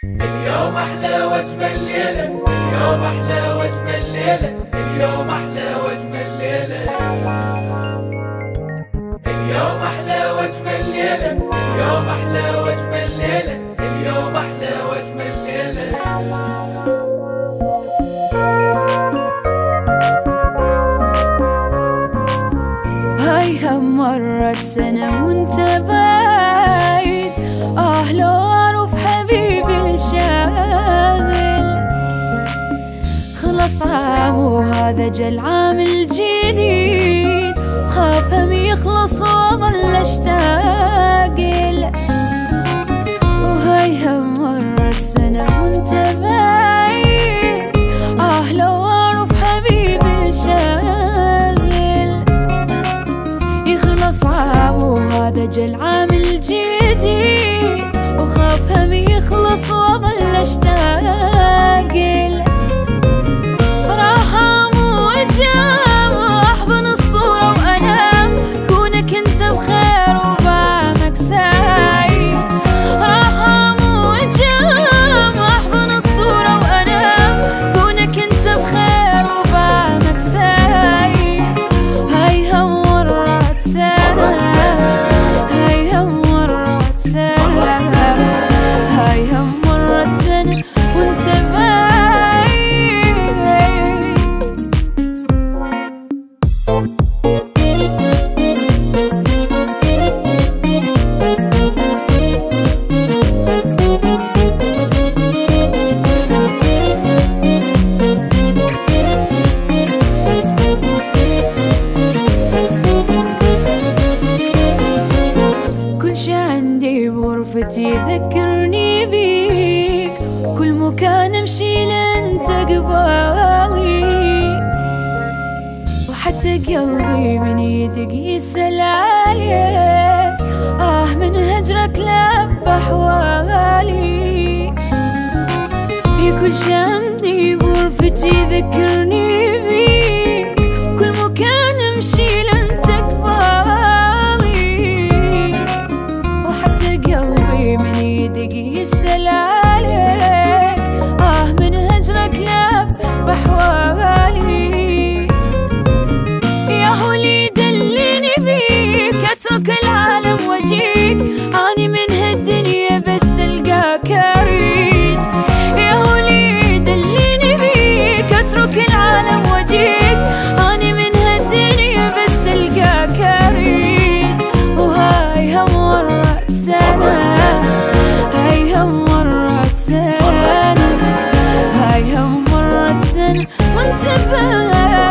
اليوم أحلى وجبة الليلة، اليوم أحلى وجبة الليلة، اليوم أحلى وجبة الليلة، اليوم أحلى وجبة الليلة، اليوم أحلى وجبة الليلة، اليوم أحلى وجبة الليلة. هاي مرت سنة وانت بعيد، لو أعرف حبيبي الشاغل خلص عام وهذا جا العام الجديد، خاف هم يخلص وأظل أشتاق له. وهاي مرت سنة وانت بعيد، لو أعرف حبيبي الشاغل يخلص عام وهذا جا العام الجديد، وخاف هم يخلص وأظل أشتاق له. راح أموت أحضن الصورة وأنام، كونك أنت بخير وبعمك سعيد. راح أموت أحضن الصورة وأنام، كونك أنت بخير وبعمك سعيد. هاي مرت سنة، هاي مرت سنة، هاي مرت سنة وانت بعيد. كل شي عندي بغرفتي يذكرني بيك، كل مكان امشي لانت قبالي، وحتى قلبي من يدق يسأل عليك، من هجرك لب أحوالي. كل شي عندي بغرفتي يذكرني بيك، كل مكان امشي لانت قبالي، وحتى قلبي من يدق يسأل عليك، من هجرك لب بحوالي. يا هو اللي دلني بيك اترك العالم واجيك، اني من هالدنيا بس القاك اريد. يا هو اللي دلني بيك اترك العالم واجيك، اني من هالدنيا بس القاك اريد. وهاي مرت سنة، هاي مرت سنة، هاي مرت سنة وانت بعيد.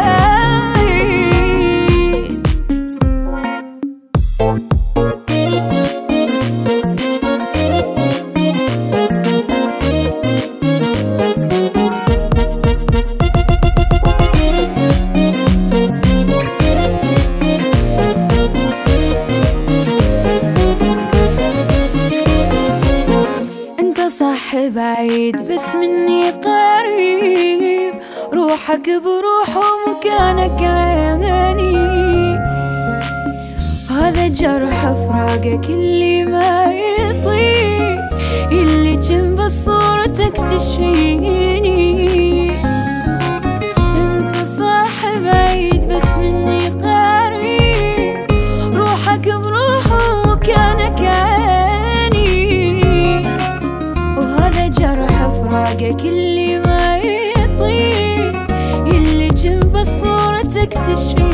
صح بعيد بس مني قريب، روحك بروح ومكانك عيني. هذا جرح فراقك اللي ما يطيب، اللي جنب صورتك تشفيني. انت صح بعيد بس مني قريب، روحك بروح ومكانك عيني. جرح فراقك اللي ما يطيب، اللي جنب صورتك تشفي.